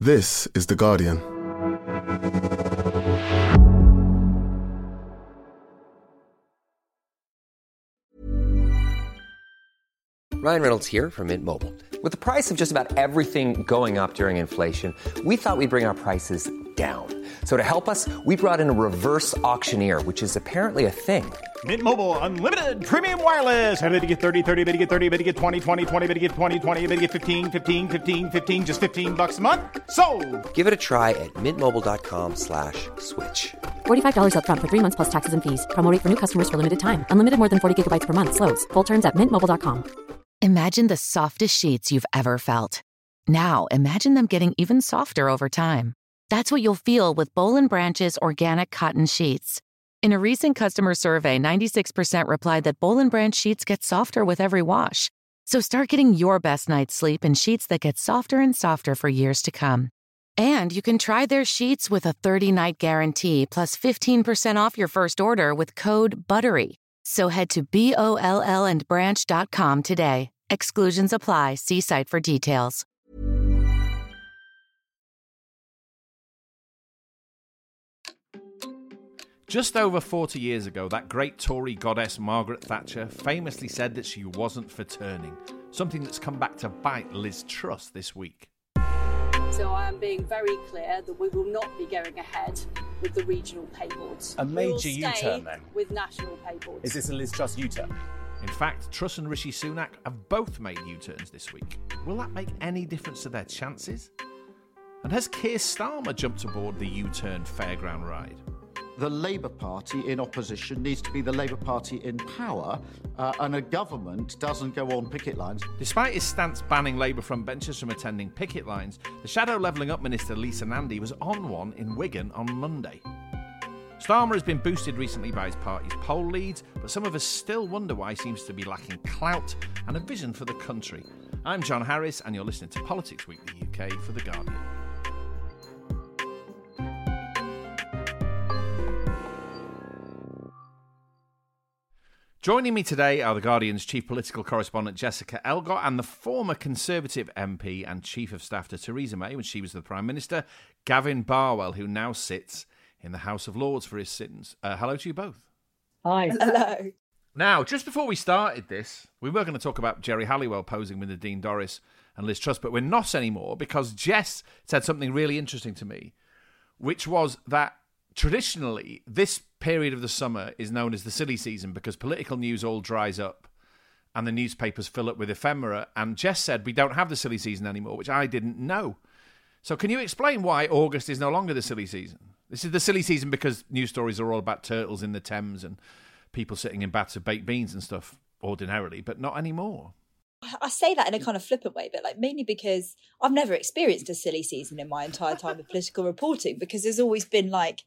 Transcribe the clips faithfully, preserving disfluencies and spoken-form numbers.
This is The Guardian. Ryan Reynolds here from Mint Mobile. With the price of just about everything going up during inflation, we thought we'd bring our prices down. So to help us, we brought in a reverse auctioneer, which is apparently a thing. Mint Mobile Unlimited Premium Wireless. How to get thirty, thirty, how to get thirty, how to get twenty, twenty, twenty, how to get twenty, twenty, how to get fifteen, fifteen, fifteen, fifteen, just fifteen bucks a month? Sold! Give it a try at mintmobile.com slash switch. forty-five dollars up front for three months plus taxes and fees. Promo rate for new customers for limited time. Unlimited more than forty gigabytes per month. Slows full terms at mint mobile dot com. Imagine the softest sheets you've ever felt. Now imagine them getting even softer over time. That's what you'll feel with Boll and Branch's organic cotton sheets. In a recent customer survey, ninety-six percent replied that Boll and Branch sheets get softer with every wash. So start getting your best night's sleep in sheets that get softer and softer for years to come. And you can try their sheets with a thirty-night guarantee plus fifteen percent off your first order with code BUTTERY. So head to B O L L and branch dot com today. Exclusions apply. See site for details. Just over forty years ago, that great Tory goddess Margaret Thatcher famously said that she wasn't for turning, something that's come back to bite Liz Truss this week. So I am being very clear that we will not be going ahead with the regional pay boards. A major we will stay U-turn then? with national pay boards. Is this a Liz Truss U-turn? In fact, Truss and Rishi Sunak have both made U-turns this week. Will that make any difference to their chances? And has Keir Starmer jumped aboard the U-turn fairground ride? The Labour Party in opposition needs to be the Labour Party in power, uh, and a government doesn't go on picket lines. Despite his stance banning Labour frontbenchers from attending picket lines, the Shadow Levelling Up Minister Lisa Nandy was on one in Wigan on Monday. Starmer has been boosted recently by his party's poll leads, but some of us still wonder why he seems to be lacking clout and a vision for the country. I'm John Harris, and you're listening to Politics Weekly U K for The Guardian. Joining me today are The Guardian's chief political correspondent Jessica Elgott and the former Conservative M P and Chief of Staff to Theresa May when she was the Prime Minister, Gavin Barwell, who now sits in the House of Lords for his sins. Uh, hello to you both. Hi. Hello. Now, just before we started this, we were going to talk about Jerry Halliwell posing with Nadine Dorries and Liz Truss, but we're not anymore because Jess said something really interesting to me, which was that traditionally this period of the summer is known as the silly season because political news all dries up and the newspapers fill up with ephemera. And Jess said we don't have the silly season anymore, which I didn't know. So can you explain why August is no longer the silly season? This is the silly season because news stories are all about turtles in the Thames and people sitting in baths of baked beans and stuff ordinarily, but not anymore. I say that in a kind of flippant way, but like mainly because I've never experienced a silly season in my entire time of political reporting, because there's always been like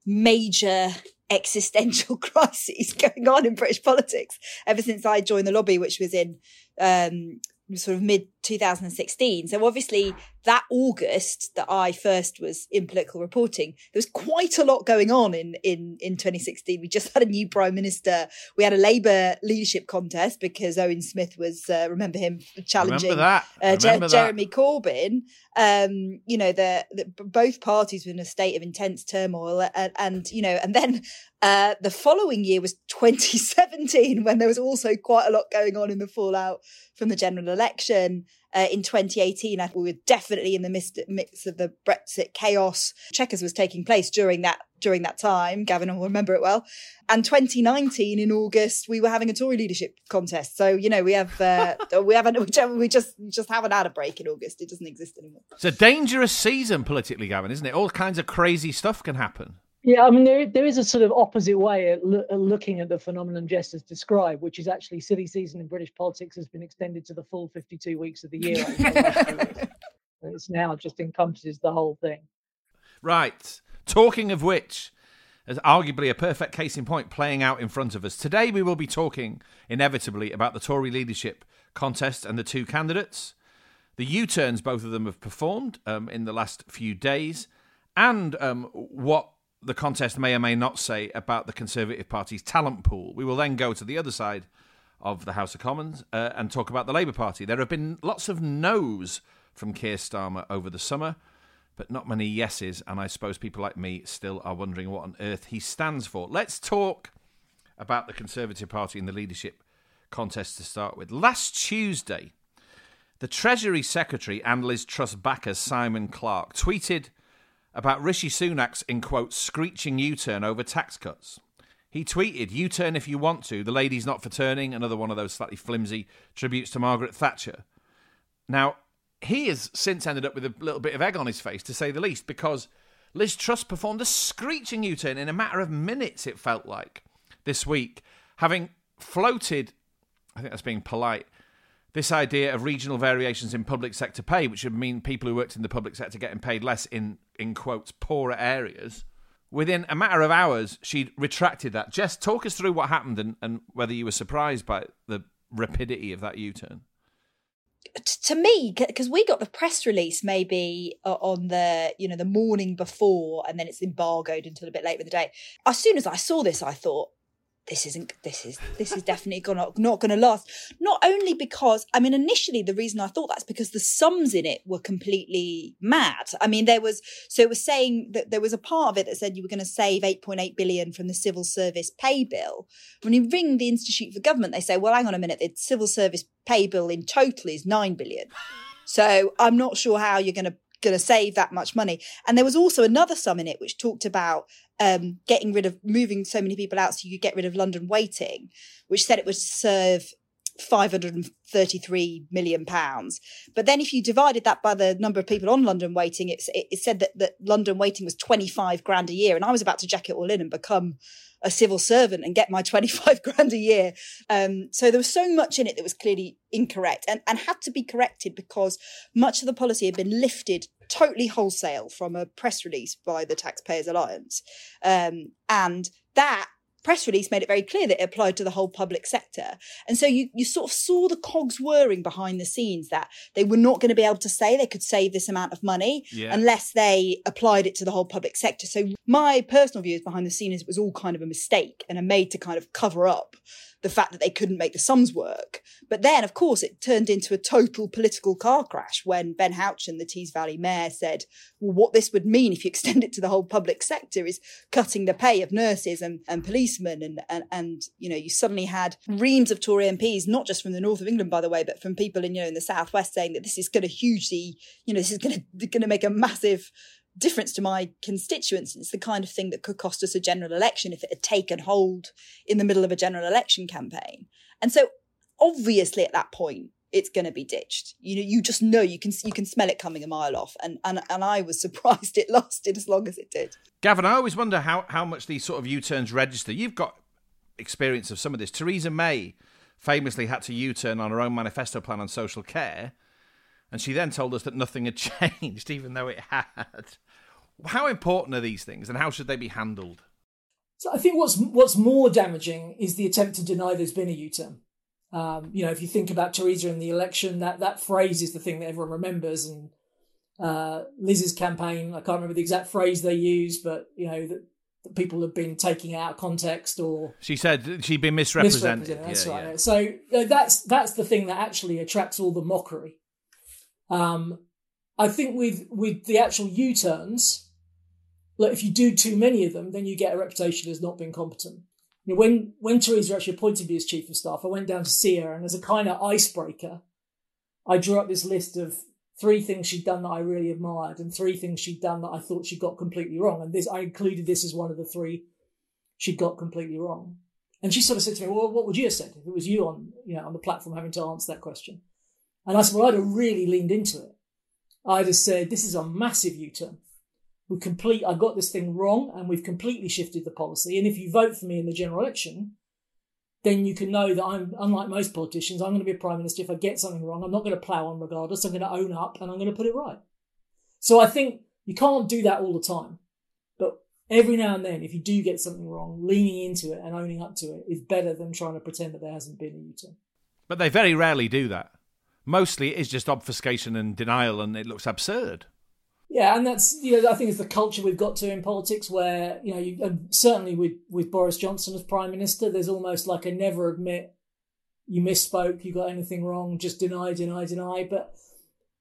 major existential crises going on in British politics ever since I joined the lobby, which was in um, sort of mid twenty sixteen. So obviously that August that I first was in political reporting, there was quite a lot going on in, in, in twenty sixteen. We just had a new Prime Minister. We had a Labour leadership contest because Owen Smith was, uh, remember him challenging remember that. Uh, remember Je- Jeremy Corbyn. Um, you know, the, the both parties were in a state of intense turmoil, and, and you know, and then uh, the following year was twenty seventeen, when there was also quite a lot going on in the fallout from the general election. Uh, in twenty eighteen, I, we were definitely in the midst, midst of the Brexit chaos. Chequers was taking place during that during that time. Gavin will remember it well. And twenty nineteen, in August, we were having a Tory leadership contest. So you know, we have uh, we haven't we just we just haven't had a break in August. It doesn't exist anymore. It's a dangerous season politically, Gavin, isn't it? All kinds of crazy stuff can happen. Yeah, I mean, there there is a sort of opposite way at, lo- at looking at the phenomenon Jess has described, which is actually silly season in British politics has been extended to the full fifty-two weeks of the year. And it's now just encompasses the whole thing. Right. Talking of which, as arguably a perfect case in point playing out in front of us, today we will be talking inevitably about the Tory leadership contest and the two candidates, the U-turns both of them have performed um, in the last few days, and um, what the contest may or may not say about the Conservative Party's talent pool. We will then go to the other side of the House of Commons uh, and talk about the Labour Party. There have been lots of no's from Keir Starmer over the summer. but not many yeses, and I suppose people like me still are wondering what on earth he stands for. Let's talk about the Conservative Party in the leadership contest to start with. Last Tuesday, the Treasury Secretary and Liz Truss backer Simon Clarke tweeted about Rishi Sunak's, in quotes, screeching U-turn over tax cuts. He tweeted, U-turn if you want to, the lady's not for turning, another one of those slightly flimsy tributes to Margaret Thatcher. Now, he has since ended up with a little bit of egg on his face, to say the least, because Liz Truss performed a screeching U-turn in a matter of minutes, it felt like, this week, having floated, I think that's being polite, this idea of regional variations in public sector pay, which would mean people who worked in the public sector getting paid less in, in quotes, poorer areas. Within a matter of hours, she'd retracted that. Jess, talk us through what happened and, and whether you were surprised by the rapidity of that U-turn. To me, because we got the press release maybe on the, you know, the morning before, and then it's embargoed until a bit later in the day. As soon as I saw this, I thought, this isn't, this is, this is definitely gonna, not going to last. Not only because, I mean, initially the reason I thought that's because the sums in it were completely mad. I mean, there was, so it was saying that there was a part of it that said you were going to save eight point eight billion from the civil service pay bill. When you ring the Institute for Government, they say, well, hang on a minute, the civil service pay bill in total is nine billion. So I'm not sure how you're going to, going to save that much money. And there was also another sum in it which talked about um, getting rid of, moving so many people out so you could get rid of London waiting, which said it would serve five hundred thirty-three million pounds. But then if you divided that by the number of people on London waiting, it's, it, it said that, that London waiting was twenty-five grand a year. And I was about to jack it all in and become a civil servant and get my twenty-five grand a year. Um, so there was so much in it that was clearly incorrect and, and had to be corrected because much of the policy had been lifted totally wholesale from a press release by the Taxpayers Alliance. Um, and that press release made it very clear that it applied to the whole public sector. And so you, you sort of saw the cogs whirring behind the scenes that they were not going to be able to say they could save this amount of money yeah. unless they applied it to the whole public sector. So my personal views behind the scenes is it was all kind of a mistake and a made to kind of cover up the fact that they couldn't make the sums work. But then, of course, it turned into a total political car crash when Ben Houchen, the Tees Valley mayor, said, well, what this would mean if you extend it to the whole public sector is cutting the pay of nurses and, and policemen. And, and, and, you know, you suddenly had reams of Tory M Ps, not just from the north of England, by the way, but from people in, you know, in the southwest saying that this is going to hugely, you know, this is going to, going to make a massive difference to my constituents. It's the kind of thing that could cost us a general election if it had taken hold in the middle of a general election campaign. And so obviously at that point, it's going to be ditched. You know, you just know, you can you can smell it coming a mile off. And and, and I was surprised it lasted as long as it did. Gavin, I always wonder how, how much these sort of U-turns register. You've got experience of some of this. Theresa May famously had to U-turn on her own manifesto plan on social care. And she then told us that nothing had changed, even though it had. How important are these things and how should they be handled? So I think what's what's more damaging is the attempt to deny there's been a U-turn. Um, you know, if you think about Theresa in the election, that, that phrase is the thing that everyone remembers. And uh, Liz's campaign, I can't remember the exact phrase they used, but, you know, that, that people have been taking out of context or... She said she'd been misrepresented. misrepresented that's yeah, right. Yeah. So you know, that's that's the thing that actually attracts all the mockery. Um, I think with with the actual U-turns, look, if you do too many of them, then you get a reputation as not being competent. You know, when when Theresa actually appointed me as chief of staff, I went down to see her, and as a kind of icebreaker, I drew up this list of three things she'd done that I really admired, and three things she'd done that I thought she got completely wrong. And this, I included this as one of the three she got completely wrong. And she sort of said to me, "Well, what would you have said if it was you on you know on the platform having to answer that question?" And I said, well, I'd have really leaned into it. I'd have said, this is a massive U-turn. We complete, I got this thing wrong and we've completely shifted the policy. And if you vote for me in the general election, then you can know that I'm, unlike most politicians, I'm going to be a prime minister. If I get something wrong, I'm not going to plough on regardless. I'm going to own up and I'm going to put it right. So I think you can't do that all the time. But every now and then, if you do get something wrong, leaning into it and owning up to it is better than trying to pretend that there hasn't been a U-turn. But they very rarely do that. Mostly it is just obfuscation and denial, and it looks absurd. Yeah, and that's, you know, I think it's the culture we've got to in politics where, you know, you, and certainly with, with Boris Johnson as Prime Minister, there's almost like a never admit you misspoke, you got anything wrong, just deny, deny, deny. But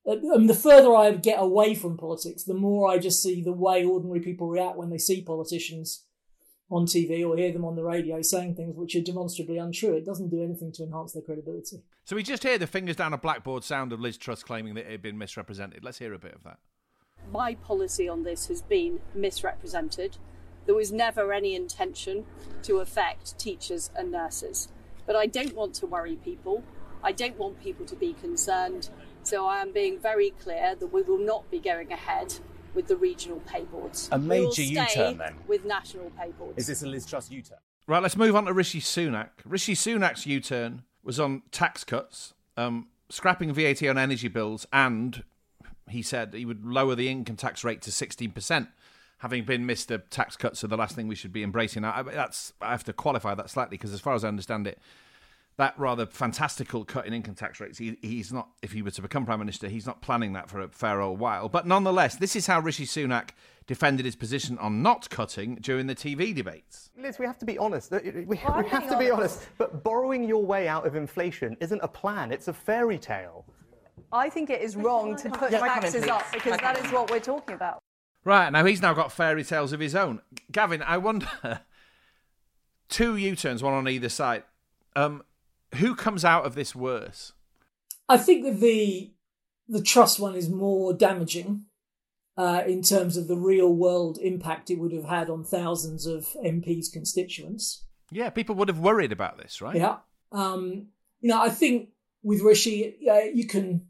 I mean, the further I get away from politics, the more I just see the way ordinary people react when they see politicians on T V or hear them on the radio saying things which are demonstrably untrue. It doesn't do anything to enhance their credibility. So we just hear the fingers down a blackboard sound of Liz Truss claiming that it had been misrepresented. Let's hear a bit of that. My policy on this has been misrepresented. There was never any intention to affect teachers and nurses. But I don't want to worry people. I don't want people to be concerned. So I am being very clear that we will not be going ahead with the regional pay boards. A major we will stay U-turn then? With national pay boards. Is this a Liz Truss U-turn? Right, let's move on to Rishi Sunak. Rishi Sunak's U-turn was on tax cuts, um, scrapping V A T on energy bills, and he said he would lower the income tax rate to sixteen percent. Having been Mister Tax Cuts are the last thing we should be embracing. I, that's, I have to qualify that slightly because as far as I understand it, that rather fantastical cut in income tax rates, he, he's not, if he were to become Prime Minister, he's not planning that for a fair old while. But nonetheless, this is how Rishi Sunak defended his position on not cutting during the T V debates. Liz, we have to be honest. We, we Well, have to be honest. But borrowing your way out of inflation isn't a plan, it's a fairy tale. I think it is wrong to put Yeah, taxes please. up because that is what we're talking about. Right, now he's now got fairy tales of his own. Gavin, I wonder, two U-turns, one on either side. Um, who comes out of this worse? I think that the the Truss one is more damaging uh, in terms of the real world impact it would have had on thousands of M Ps' constituents. Yeah, people would have worried about this, right? Yeah. Um, you know, I think with Rishi, uh, you can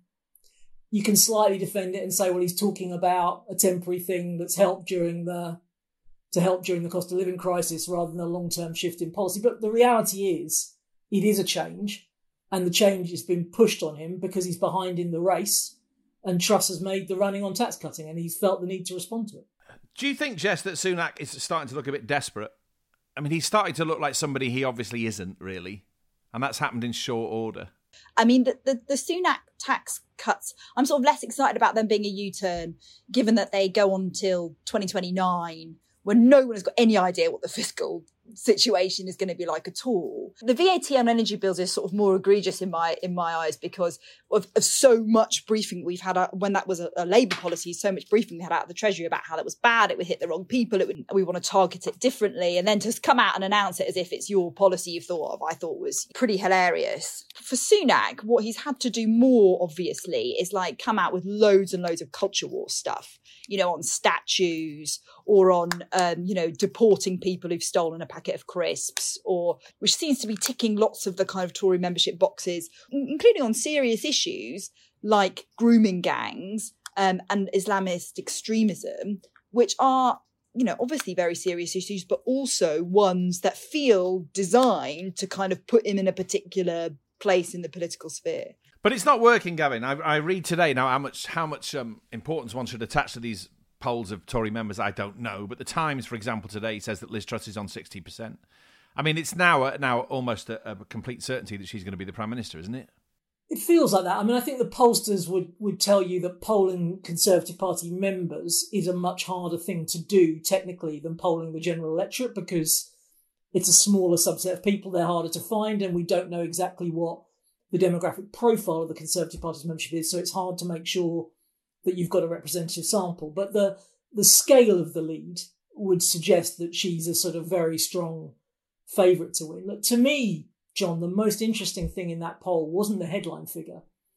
you can slightly defend it and say, well, he's talking about a temporary thing that's helped during the to help during the cost of living crisis rather than a long-term shift in policy. But the reality is, it is a change, and the change has been pushed on him because he's behind in the race, and Truss has made the running on tax cutting, and he's felt the need to respond to it. Do you think, Jess, that Sunak is starting to look a bit desperate? I mean, he's starting to look like somebody he obviously isn't, really, and that's happened in short order. I mean, the, the, the Sunak tax cuts, I'm sort of less excited about them being a U-turn, given that they go on till twenty twenty-nine, when no one has got any idea what the fiscal situation is going to be like at all. The V A T on energy bills is sort of more egregious in my in my eyes because of, of so much briefing we've had out, when that was a, a Labour policy, so much briefing we had out of the Treasury about how that was bad, it would hit the wrong people, it would, we want to target it differently, and then to come out and announce it as if it's your policy you've thought of, I thought was pretty hilarious. For Sunak, what he's had to do more, obviously, is like come out with loads and loads of culture war stuff, you know, on statues or on, um, you know, deporting people who've stolen a packet of crisps, or which seems to be ticking lots of the kind of Tory membership boxes, including on serious issues like grooming gangs um, and Islamist extremism, which are, you know, obviously very serious issues, but also ones that feel designed to kind of put him in a particular place in the political sphere. But it's not working, Gavin. I, I read today now how much how much um, importance one should attach to these polls of Tory members. I don't know, but the Times, for example, today says that Liz Truss is on sixty percent. I mean, it's now a, now almost a, a complete certainty that she's going to be the Prime Minister, isn't it? It feels like that. I mean, I think the pollsters would, would tell you that polling Conservative Party members is a much harder thing to do technically than polling the general electorate because it's a smaller subset of people, they're harder to find, and we don't know exactly what the demographic profile of the Conservative Party's membership is, so it's hard to make sure that you've got a representative sample. But the the scale of the lead would suggest that she's a sort of very strong favourite to win. Look, to me, John, the most interesting thing in that poll wasn't the headline figure.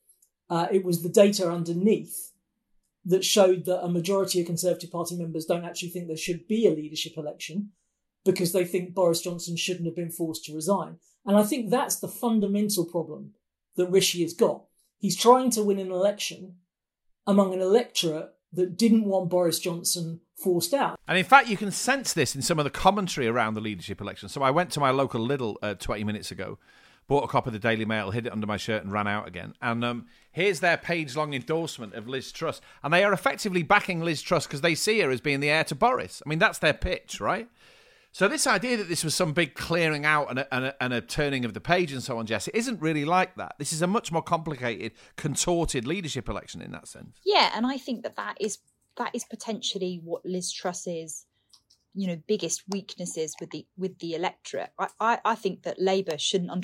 Uh, it was the data underneath that showed that a majority of Conservative Party members don't actually think there should be a leadership election because they think Boris Johnson shouldn't have been forced to resign. And I think that's the fundamental problem that Rishi has got. He's trying to win an election among an electorate that didn't want Boris Johnson forced out. And in fact, you can sense this in some of the commentary around the leadership election. So I went to my local Lidl uh, twenty minutes ago, bought a copy of the Daily Mail, hid it under my shirt and ran out again. And um, here's their page-long endorsement of Liz Truss. And they are effectively backing Liz Truss because they see her as being the heir to Boris. I mean, that's their pitch, right? So this idea that this was some big clearing out and a, and, a, and a turning of the page and so on, Jess, it isn't really like that. This is a much more complicated, contorted leadership election in that sense. Yeah, and I think that that is that is potentially what Liz Truss's, you know, biggest weaknesses with the with the electorate. I, I, I think that Labour shouldn't underest,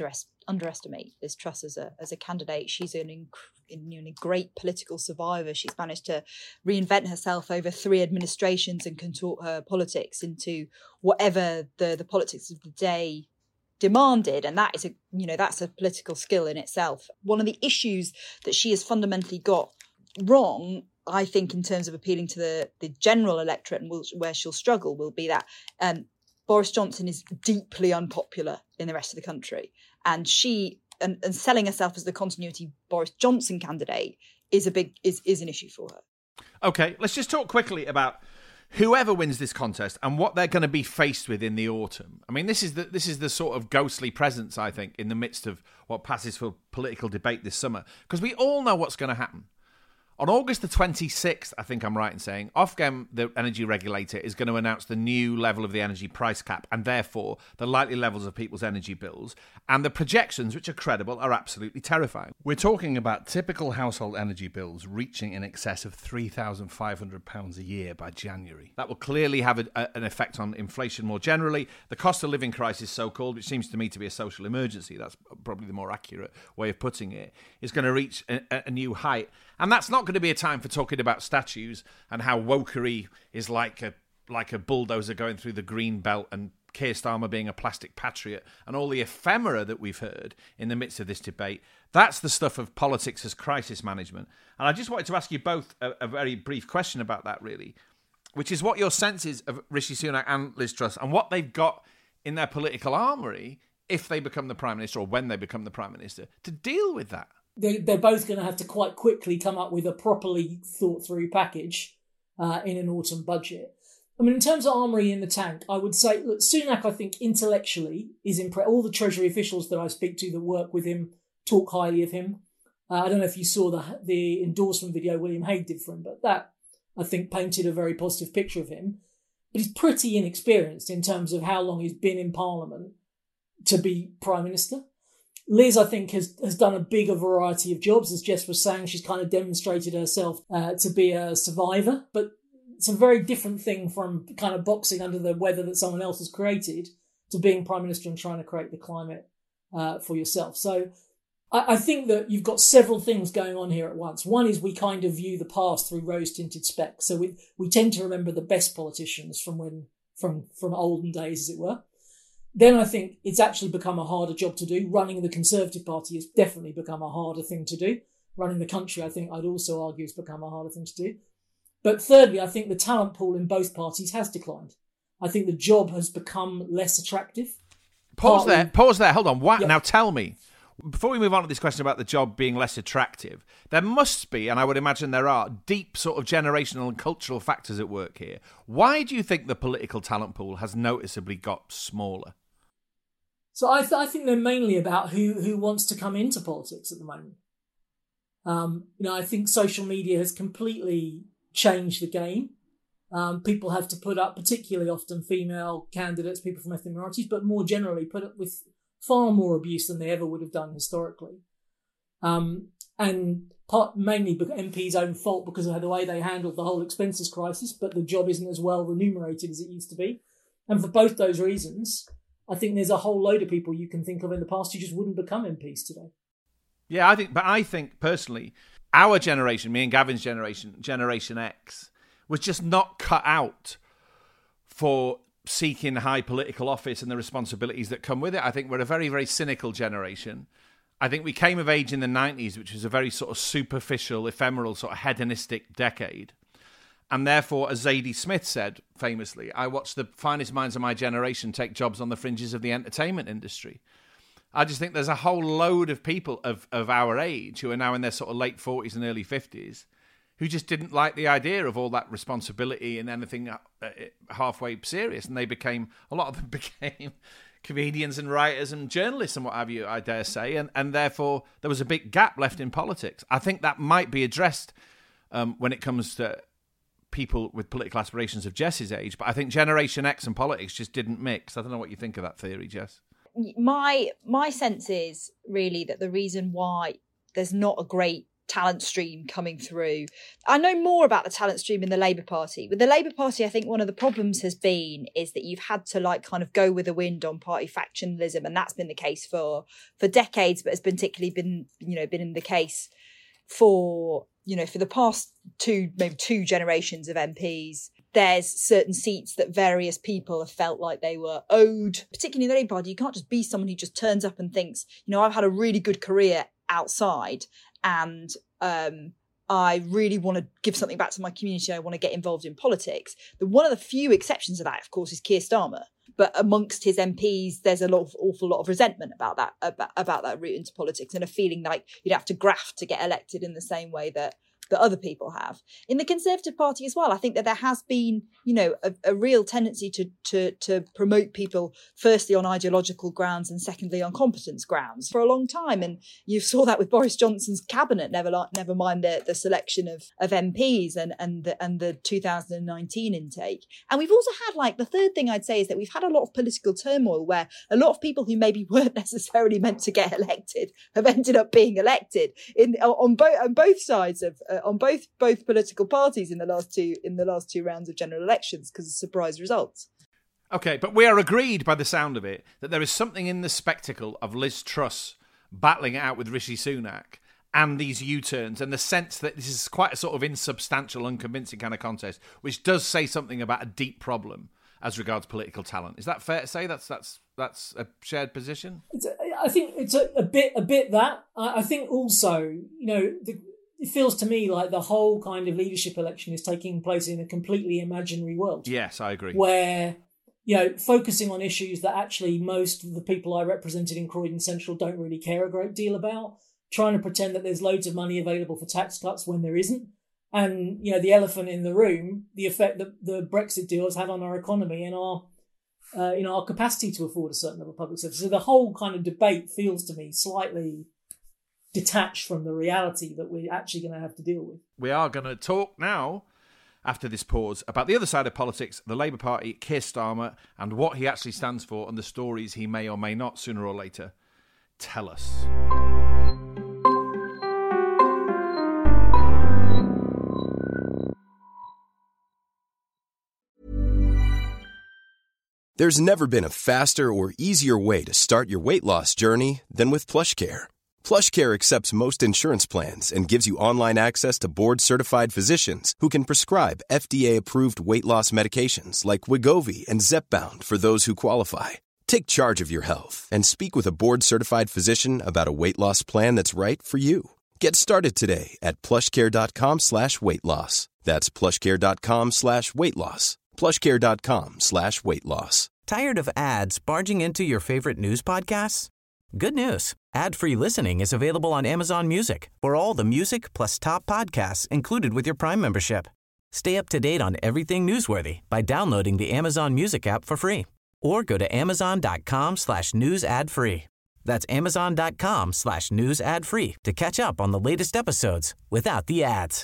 underestimate Liz Truss as a as a candidate. She's an inc- a great political survivor. She's managed to reinvent herself over three administrations and contort her politics into whatever the, the politics of the day demanded, and that is a you know that's a political skill in itself. One of the issues that she has fundamentally got wrong, I think, in terms of appealing to the the general electorate, and will, where she'll struggle, will be that um, Boris Johnson is deeply unpopular in the rest of the country, and she and, and selling herself as the continuity Boris Johnson candidate is a big is is an issue for her. Okay, let's just talk quickly about whoever wins this contest and what they're going to be faced with in the autumn. I mean, this is the this is the sort of ghostly presence, I think, in the midst of what passes for political debate this summer, because we all know what's going to happen. On August the twenty-sixth, I think I'm right in saying, Ofgem, the energy regulator, is going to announce the new level of the energy price cap and therefore the likely levels of people's energy bills. And the projections, which are credible, are absolutely terrifying. We're talking about typical household energy bills reaching in excess of three thousand five hundred pounds a year by January. That will clearly have a, a, an effect on inflation more generally. The cost of living crisis, so-called, which seems to me to be a social emergency, that's probably the more accurate way of putting it, is going to reach a, a new height. And that's not going to be a time for talking about statues and how wokery is like a like a bulldozer going through the green belt and Keir Starmer being a plastic patriot and all the ephemera that we've heard in the midst of this debate. That's the stuff of politics as crisis management. And I just wanted to ask you both a, a very brief question about that, really, which is what your sense is of Rishi Sunak and Liz Truss and what they've got in their political armoury if they become the Prime Minister or when they become the Prime Minister to deal with that. They're both going to have to quite quickly come up with a properly thought through package uh, in an autumn budget. I mean, in terms of armoury in the tank, I would say, look, Sunak, I think, intellectually is impressed. All the Treasury officials that I speak to that work with him talk highly of him. Uh, I don't know if you saw the the endorsement video William Hague did for him, but that, I think, painted a very positive picture of him. But he's pretty inexperienced in terms of how long he's been in Parliament to be Prime Minister. Liz, I think, has, has done a bigger variety of jobs. As Jess was saying, she's kind of demonstrated herself uh, to be a survivor. But it's a very different thing from kind of boxing under the weather that someone else has created to being Prime Minister and trying to create the climate uh, for yourself. So I, I think that you've got several things going on here at once. One is we kind of view the past through rose-tinted specs. So we we tend to remember the best politicians from when from from olden days, as it were. Then I think it's actually become a harder job to do. Running the Conservative Party has definitely become a harder thing to do. Running the country, I think I'd also argue, has become a harder thing to do. But thirdly, I think the talent pool in both parties has declined. I think the job has become less attractive. Pause Partly, there. Pause there. Hold on. What? Yeah. Now tell me, before we move on to this question about the job being less attractive, there must be, and I would imagine there are, deep sort of generational and cultural factors at work here. Why do you think the political talent pool has noticeably got smaller? So I, th- I think they're mainly about who, who wants to come into politics at the moment. Um, you know, I think social media has completely changed the game. Um, people have to put up, particularly often female candidates, people from ethnic minorities, but more generally put up with far more abuse than they ever would have done historically. Um, and part, mainly M P's own fault because of the way they handled the whole expenses crisis, but the job isn't as well remunerated as it used to be. And for both those reasons, I think there's a whole load of people you can think of in the past who just wouldn't become M Ps today. Yeah, I think, but I think personally, our generation, me and Gavin's generation, Generation X, was just not cut out for seeking high political office and the responsibilities that come with it. I think we're a very, very cynical generation. I think we came of age in the nineties, which was a very sort of superficial, ephemeral, sort of hedonistic decade. And therefore, as Zadie Smith said famously, I watched the finest minds of my generation take jobs on the fringes of the entertainment industry. I just think there's a whole load of people of, of our age who are now in their sort of late forties and early fifties who just didn't like the idea of all that responsibility and anything uh, halfway serious. And they became, a lot of them became comedians and writers and journalists and what have you, I dare say. And, and therefore, there was a big gap left in politics. I think that might be addressed um, when it comes to people with political aspirations of Jess's age, but I think Generation X and politics just didn't mix. I don't know what you think of that theory, Jess. My my sense is really that the reason why there's not a great talent stream coming through. I know more about the talent stream in the Labour Party. With the Labour Party, I think one of the problems has been is that you've had to like kind of go with the wind on party factionalism, and that's been the case for for decades, but has been particularly been you know been in the case for you know for the past two maybe two generations of M Ps. There's certain seats that various people have felt like they were owed, particularly in the Labour Party. You can't just be someone who just turns up and thinks, you know, I've had a really good career outside and um, I really want to give something back to my community. I want to get involved in politics. The, one of the few exceptions of that, of course, is Keir Starmer. But amongst his M Ps, there's a lot of awful lot of resentment about that, about, about that route into politics and a feeling like you'd have to graft to get elected in the same way that that other people have. In the Conservative Party as well, I think that there has been, you know, a, a real tendency to, to, to promote people, firstly on ideological grounds and secondly on competence grounds for a long time. And you saw that with Boris Johnson's cabinet, never never mind the, the selection of, of M Ps and, and, the, and the two thousand nineteen intake. And we've also had, like, the third thing I'd say is that we've had a lot of political turmoil where a lot of people who maybe weren't necessarily meant to get elected have ended up being elected in on both on both sides of uh, on both both political parties in the last two in the last two rounds of general elections because of surprise results. Okay, but we are agreed by the sound of it that there is something in the spectacle of Liz Truss battling it out with Rishi Sunak and these U-turns and the sense that this is quite a sort of insubstantial, unconvincing kind of contest, which does say something about a deep problem as regards political talent. Is that fair to say? That's that's that's a shared position? It's a, I think it's a, a bit a bit that. I, I think also, you know, the, it feels to me like the whole kind of leadership election is taking place in a completely imaginary world. Yes, I agree. Where, you know, focusing on issues that actually most of the people I represented in Croydon Central don't really care a great deal about, trying to pretend that there's loads of money available for tax cuts when there isn't. And, you know, the elephant in the room, the effect that the Brexit deal has had on our economy and our, uh, you know, our capacity to afford a certain level of public service. So the whole kind of debate feels to me slightly detached from the reality that we're actually going to have to deal with. We are going to talk now, after this pause, about the other side of politics, the Labour Party, Keir Starmer, and what he actually stands for and the stories he may or may not, sooner or later, tell us. There's never been a faster or easier way to start your weight loss journey than with PlushCare. PlushCare accepts most insurance plans and gives you online access to board-certified physicians who can prescribe F D A-approved weight loss medications like Wegovy and Zepbound for those who qualify. Take charge of your health and speak with a board-certified physician about a weight loss plan that's right for you. Get started today at plushcare.com slash weight loss. That's plushcare.com slash weight loss. plushcare.com slash weight loss. Tired of ads barging into your favorite news podcasts? Good news. Ad-free listening is available on Amazon Music for all the music plus top podcasts included with your Prime membership. Stay up to date on everything newsworthy by downloading the Amazon Music app for free or go to amazon.com slash news ad free. That's amazon.com slash news ad free to catch up on the latest episodes without the ads.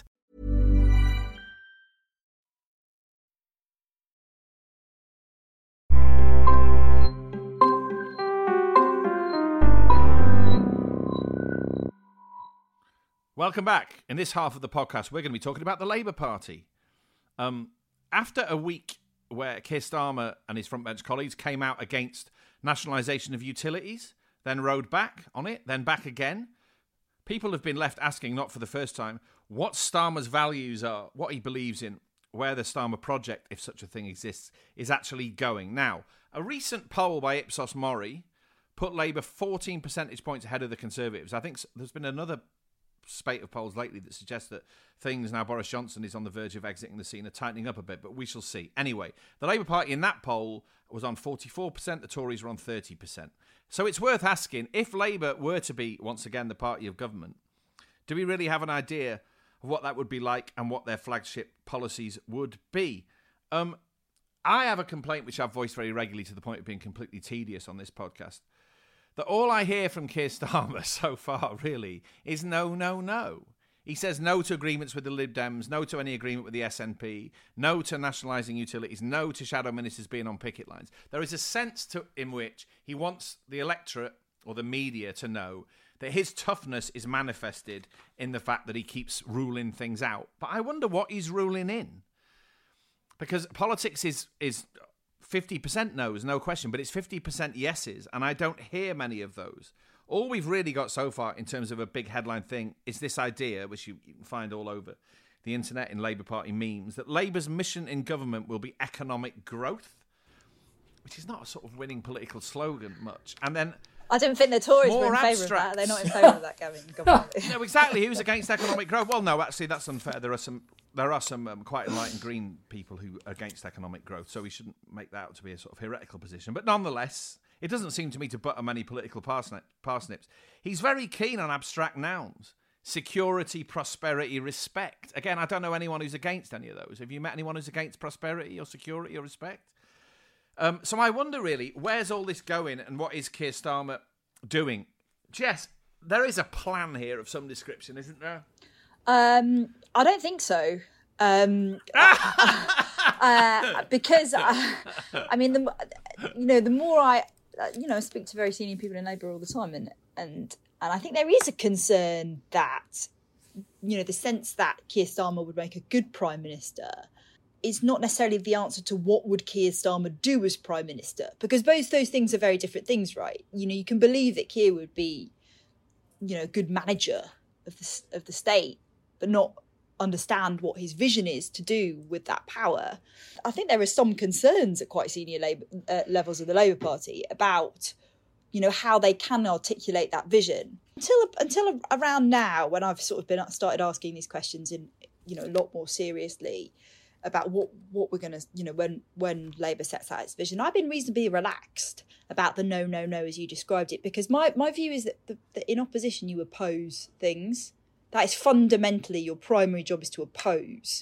Welcome back. In this half of the podcast, we're going to be talking about the Labour Party. Um, after a week where Keir Starmer and his frontbench colleagues came out against nationalisation of utilities, then rode back on it, then back again, people have been left asking, not for the first time, what Starmer's values are, what he believes in, where the Starmer project, if such a thing exists, is actually going. Now, a recent poll by Ipsos Mori put Labour fourteen percentage points ahead of the Conservatives. I think there's been another spate of polls lately that suggest that things, now Boris Johnson is on the verge of exiting the scene, are tightening up a bit, but we shall see. Anyway, the Labour Party in that poll was on forty-four percent, the Tories were on thirty percent. So it's worth asking, if Labour were to be, once again, the party of government, do we really have an idea of what that would be like and what their flagship policies would be? Um, I have a complaint which I've voiced very regularly to the point of being completely tedious on this podcast, that all I hear from Keir Starmer so far, really, is no, no, no. He says no to agreements with the Lib Dems, no to any agreement with the S N P, no to nationalising utilities, no to shadow ministers being on picket lines. There is a sense to in which he wants the electorate or the media to know that his toughness is manifested in the fact that he keeps ruling things out. But I wonder what he's ruling in. Because politics is is fifty percent no's, no question, but it's fifty percent yeses, and I don't hear many of those. All we've really got so far in terms of a big headline thing is this idea, which you, you can find all over the internet in Labour Party memes, that Labour's mission in government will be economic growth, which is not a sort of winning political slogan much. And then I don't think the Tories were in favour of that. They're not in favour of that, Gavin. No, exactly. Who's against economic growth? Well, no, actually, that's unfair. There are some there are some um, quite enlightened Green people who are against economic growth, so we shouldn't make that out to be a sort of heretical position. But nonetheless, it doesn't seem to me to butter many political parsnip, parsnips. He's very keen on abstract nouns. Security, prosperity, respect. Again, I don't know anyone who's against any of those. Have you met anyone who's against prosperity or security or respect? Um, so I wonder, really, where's all this going and what is Keir Starmer doing? Jess, there is a plan here of some description, isn't there? Um, I don't think so. Um, uh, because, I, I mean, the, you know, the more I, you know, speak to very senior people in Labour all the time, and, and, and I think there is a concern that, you know, the sense that Keir Starmer would make a good Prime Minister is not necessarily the answer to what would Keir Starmer do as Prime Minister, because both those things are very different things, right? You know, you can believe that Keir would be, you know, a good manager of the, of the state, but not understand what his vision is to do with that power. I think there are some concerns at quite senior Labour, uh, levels of the Labour Party about, you know, how they can articulate that vision. Until until around now, when I've sort of been started asking these questions in, you know, a lot more seriously about what, what we're going to, you know, when, when Labour sets out its vision, I've been reasonably relaxed about the no, no, no, as you described it, because my, my view is that, the, that in opposition you oppose things. That is fundamentally your primary job, is to oppose.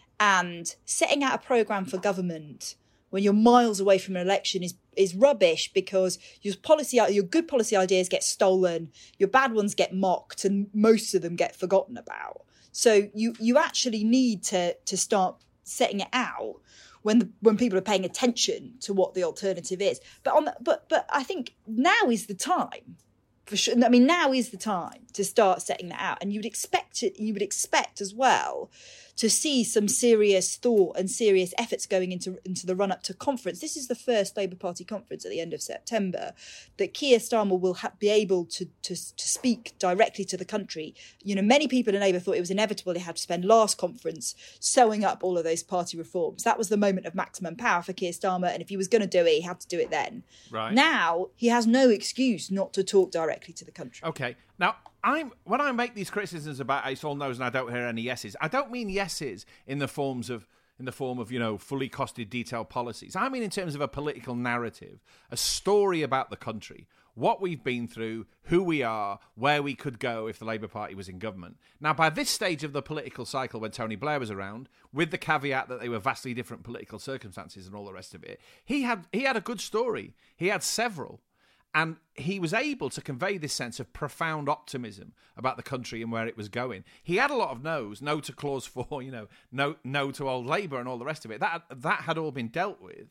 And setting out a programme for government when you're miles away from an election is is rubbish, because your policy, your good policy ideas get stolen, your bad ones get mocked, and most of them get forgotten about. So you you actually need to to start setting it out when the, when people are paying attention to what the alternative is. But on the, but but I think now is the time. For sure. I mean, now is the time to start setting that out, and you would expect it. You would expect as well to see some serious thought and serious efforts going into into the run up to conference. This is the first Labour Party conference at the end of September that Keir Starmer will ha- be able to, to to speak directly to the country. You know, many people in Labour thought it was inevitable they had to spend last conference sewing up all of those party reforms. That was the moment of maximum power for Keir Starmer, and if he was going to do it, he had to do it then. Right. Now he has no excuse not to talk directly to the country. Okay. Now, I'm when I make these criticisms about it's all no's and I don't hear any yeses, I don't mean yeses in the forms of in the form of, you know, fully costed detailed policies. I mean in terms of a political narrative, a story about the country, what we've been through, who we are, where we could go if the Labour Party was in government. Now, by this stage of the political cycle, when Tony Blair was around, with the caveat that they were vastly different political circumstances and all the rest of it, he had he had a good story. He had several. And he was able to convey this sense of profound optimism about the country and where it was going. He had a lot of no's, no to Clause four, you know, no no to old Labour and all the rest of it. That that had all been dealt with.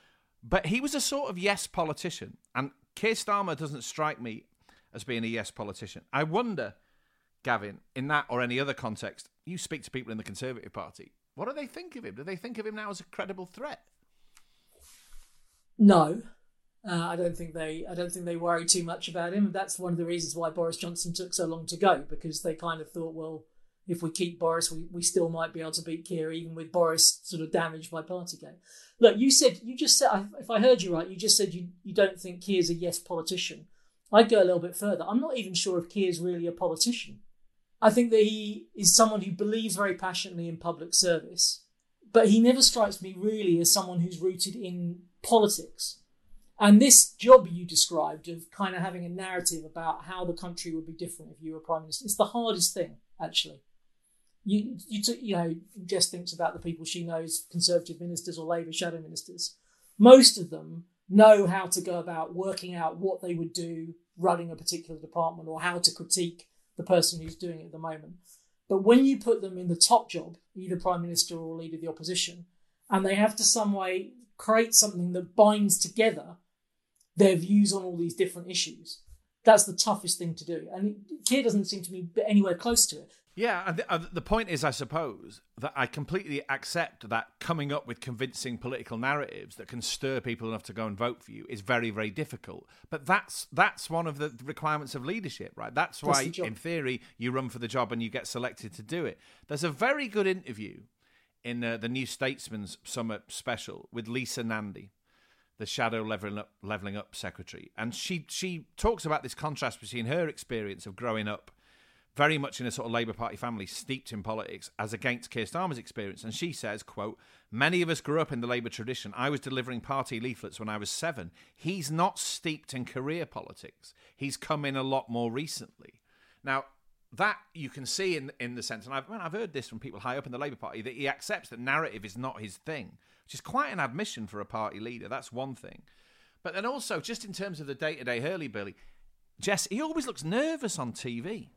But he was a sort of yes politician. And Keir Starmer doesn't strike me as being a yes politician. I wonder, Gavin, in that or any other context, you speak to people in the Conservative Party. What do they think of him? Do they think of him now as a credible threat? No. Uh, I don't think they. I don't think they worry too much about him. That's one of the reasons why Boris Johnson took so long to go, because they kind of thought, well, if we keep Boris, we, we still might be able to beat Keir, even with Boris sort of damaged by Partygate. Look, you said you just said, if I heard you right, you just said you you don't think Keir's a yes politician. I'd go a little bit further. I'm not even sure if Keir's really a politician. I think that he is someone who believes very passionately in public service, but he never strikes me really as someone who's rooted in politics. And this job you described of kind of having a narrative about how the country would be different if you were Prime Minister, it's the hardest thing, actually. You, you, t- you know, Jess thinks about the people she knows, Conservative ministers or Labour shadow ministers. Most of them know how to go about working out what they would do running a particular department or how to critique the person who's doing it at the moment. But when you put them in the top job, either Prime Minister or Leader of the Opposition, and they have to some way create something that binds together their views on all these different issues, That's the toughest thing to do. And Keir doesn't seem to be anywhere close to it. Yeah, and the, uh, the point is, I suppose, that I completely accept that coming up with convincing political narratives that can stir people enough to go and vote for you is very, very difficult. But that's that's one of the requirements of leadership, right? That's why, That's the job. in theory, you run for the job and you get selected to do it. There's a very good interview in uh, the New Statesman's Summer Special with Lisa Nandy, the shadow leveling up, leveling up secretary. And she she talks about this contrast between her experience of growing up very much in a sort of Labour Party family steeped in politics as against Keir Starmer's experience. And she says, quote, "Many of us grew up in the Labour tradition. I was delivering party leaflets when I was seven. He's not steeped in career politics. He's come in a lot more recently." Now, that you can see in in the sense, and I've, well, I've heard this from people high up in the Labour Party, that he accepts that narrative is not his thing, which is quite an admission for a party leader. That's one thing. But then also, just in terms of the day-to-day hurly-burly, Jess, he always looks nervous on T V.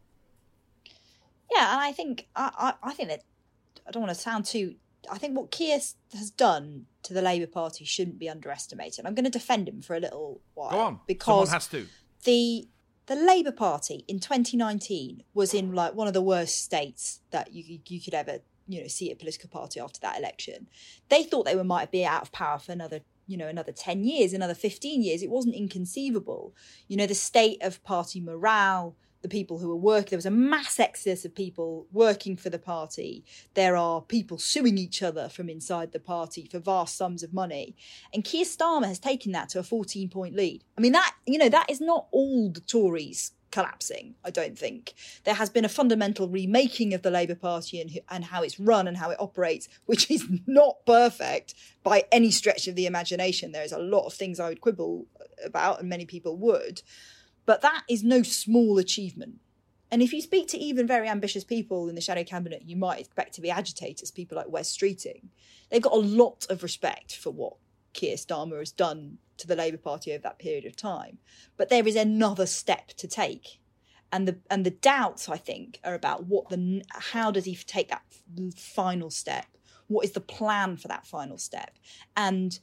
Yeah, and I think I, I, I think that I don't want to sound too. I think what Keir has done to the Labour Party shouldn't be underestimated. I'm going to defend him for a little while. Go on, because someone has to. The the Labour Party in twenty nineteen was in like one of the worst states that you you could ever you know see a political party after that election. They thought they were might be out of power for another. you know, another ten years, another fifteen years. It wasn't inconceivable. You know, the state of party morale, the people who were working, there was a mass exodus of people working for the party. There are people suing each other from inside the party for vast sums of money. And Keir Starmer has taken that to a fourteen-point lead. I mean, that, you know, that is not all the Tories collapsing, I don't think. There has been a fundamental remaking of the Labour Party and, and how it's run and how it operates, which is not perfect by any stretch of the imagination. There is a lot of things I would quibble about, and many people would. But that is no small achievement. And if you speak to even very ambitious people in the shadow cabinet, you might expect to be agitators, people like Wes Streeting. They've got a lot of respect for what Keir Starmer has done to the Labour Party over that period of time. But there is another step to take. And the and the doubts, I think, are about what the how does he take that final step? What is the plan for that final step? And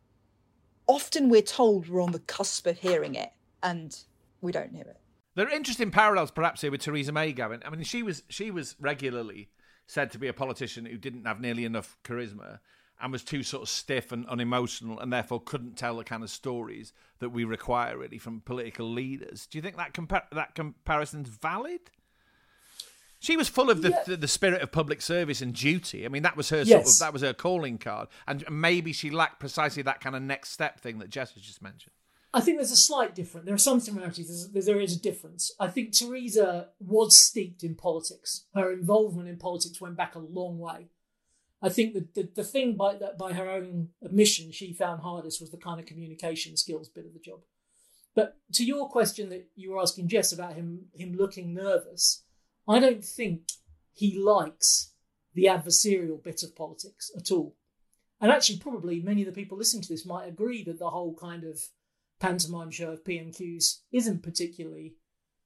often we're told we're on the cusp of hearing it, and we don't hear it. There are interesting parallels, perhaps, here with Theresa May, Gavin. I mean, she was she was regularly said to be a politician who didn't have nearly enough charisma and was too sort of stiff and unemotional, and therefore couldn't tell the kind of stories that we require, really, from political leaders. Do you think that compa- that comparison's valid? She was full of the, yeah. the the spirit of public service and duty. I mean, that was her sort yes. of that was her calling card, and maybe she lacked precisely that kind of next step thing that Jess has just mentioned. I think there's a slight difference. There are some similarities. There's, there is a difference. I think Theresa was steeped in politics. Her involvement in politics went back a long way. I think the, the, the thing by that by her own admission she found hardest was the kind of communication skills bit of the job. But to your question that you were asking Jess about him him looking nervous, I don't think he likes the adversarial bit of politics at all. And actually, probably many of the people listening to this might agree that the whole kind of pantomime show of P M Qs isn't particularly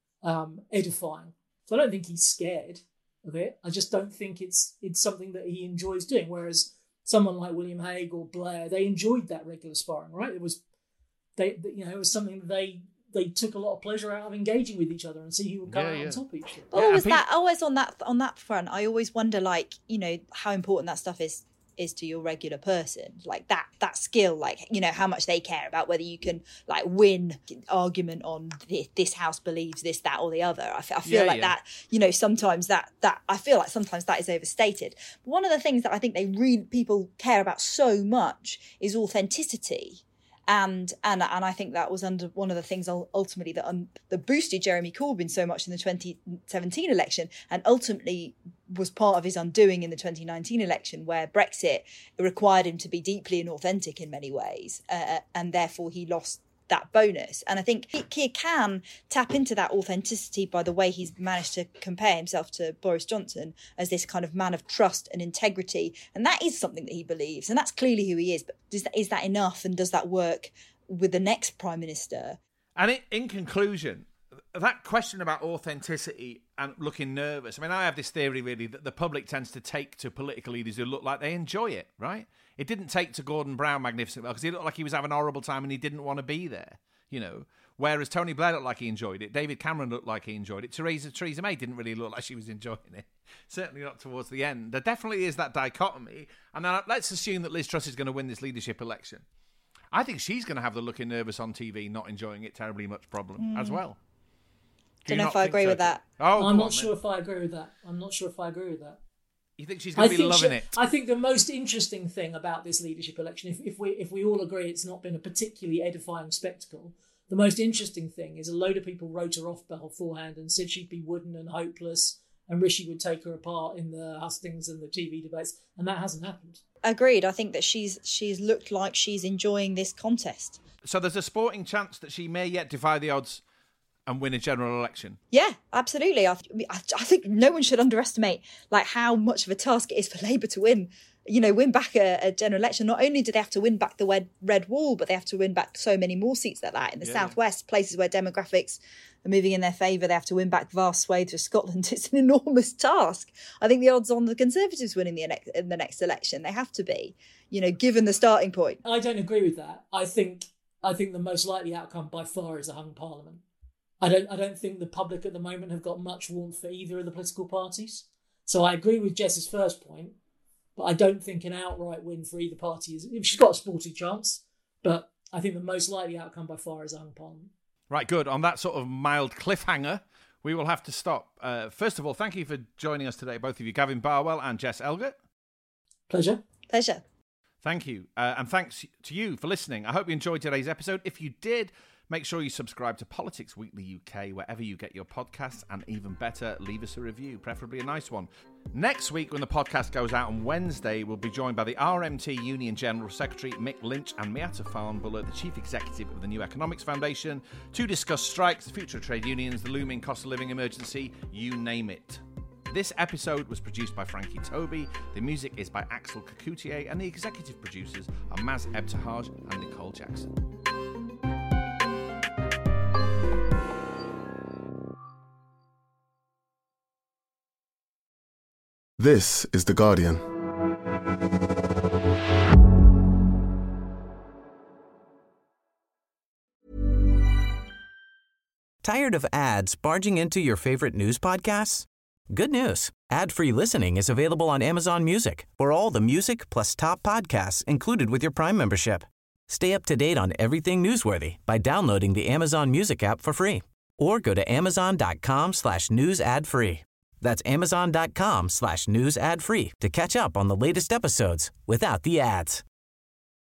um, edifying. So I don't think he's scared of it. I just don't think it's it's something that he enjoys doing. Whereas someone like William Hague or Blair, they enjoyed that regular sparring, right? It was they, you know, it was something that they they took a lot of pleasure out of engaging with each other and see who would come yeah, out yeah. on top of each other. But always that always on that on that front, I always wonder, like, you know, how important that stuff is is to your regular person, like that that skill, like, you know, how much they care about whether you can like win argument on this, this house believes this, that or the other. I, f- I feel yeah, like yeah. that, you know, sometimes that that I feel like sometimes that is overstated. But one of the things that I think they really people care about so much is authenticity. And and and I think that was under one of the things ultimately that um, that boosted Jeremy Corbyn so much in the twenty seventeen election, and ultimately was part of his undoing in the twenty nineteen election, where Brexit required him to be deeply inauthentic in many ways, uh, and therefore he lost that bonus. And I think Keir can tap into that authenticity by the way he's managed to compare himself to Boris Johnson as this kind of man of trust and integrity. And that is something that he believes. And that's clearly who he is. But does that, is that enough? And does that work with the next Prime Minister? And in, in conclusion, that question about authenticity and looking nervous, I mean, I have this theory, really, that the public tends to take to political leaders who look like they enjoy it, right? It didn't take to Gordon Brown magnificently well because he looked like he was having a horrible time and he didn't want to be there, you know. Whereas Tony Blair looked like he enjoyed it. David Cameron looked like he enjoyed it. Theresa, Theresa May didn't really look like she was enjoying it. Certainly not towards the end. There definitely is that dichotomy. And now let's assume that Liz Truss is going to win this leadership election. I think she's going to have the looking nervous on T V, not enjoying it terribly much problem Mm. as well. Do Don't you know not if I think agree so? with that. Oh, I'm go not on, sure then. if I agree with that. I'm not sure if I agree with that. You think she's going to be think loving she- it? I think the most interesting thing about this leadership election, if, if we if we all agree it's not been a particularly edifying spectacle, the most interesting thing is a load of people wrote her off beforehand and said she'd be wooden and hopeless, and Rishi would take her apart in the hustings and the T V debates, and that hasn't happened. Agreed. I think that she's she's looked like she's enjoying this contest. So there's a sporting chance that she may yet defy the odds and win a general election. Yeah, absolutely. I, th- I I think no one should underestimate like how much of a task it is for Labour to win, you know, win back a, a general election. Not only do they have to win back the red, red wall, but they have to win back so many more seats like that in the Yeah. southwest, places where demographics are moving in their favour. They have to win back vast swathes of Scotland. It's an enormous task. I think the odds on the Conservatives winning the next in the next election, they have to be, you know, given the starting point. I don't agree with that. I think I think the most likely outcome by far is a hung parliament. I don't I don't think the public at the moment have got much warmth for either of the political parties. So I agree with Jess's first point, but I don't think an outright win for either party is. She's got a sporty chance, but I think the most likely outcome by far is a hung parliament. Right, good. On that sort of mild cliffhanger, we will have to stop. Uh, first of all, thank you for joining us today, both of you, Gavin Barwell and Jess Elgert. Pleasure. Pleasure. Thank you. Uh, and thanks to you for listening. I hope you enjoyed today's episode. If you did, make sure you subscribe to Politics Weekly U K wherever you get your podcasts, and even better, leave us a review, preferably a nice one. Next week, when the podcast goes out on Wednesday, we'll be joined by the R M T Union General Secretary Mick Lynch and Miata Farnborough, the Chief Executive of the New Economics Foundation, to discuss strikes, the future of trade unions, the looming cost of living emergency, you name it. This episode was produced by Frankie Toby, the music is by Axel Kakoutier, and the executive producers are Maz Ebtahaj and Nicole Jackson. This is The Guardian. Tired of ads barging into your favorite news podcasts? Good news. Ad-free listening is available on Amazon Music for all the music plus top podcasts included with your Prime membership. Stay up to date on everything newsworthy by downloading the Amazon Music app for free or go to amazon.com slash news ad free. That's amazon.com slash news ad free to catch up on the latest episodes without the ads.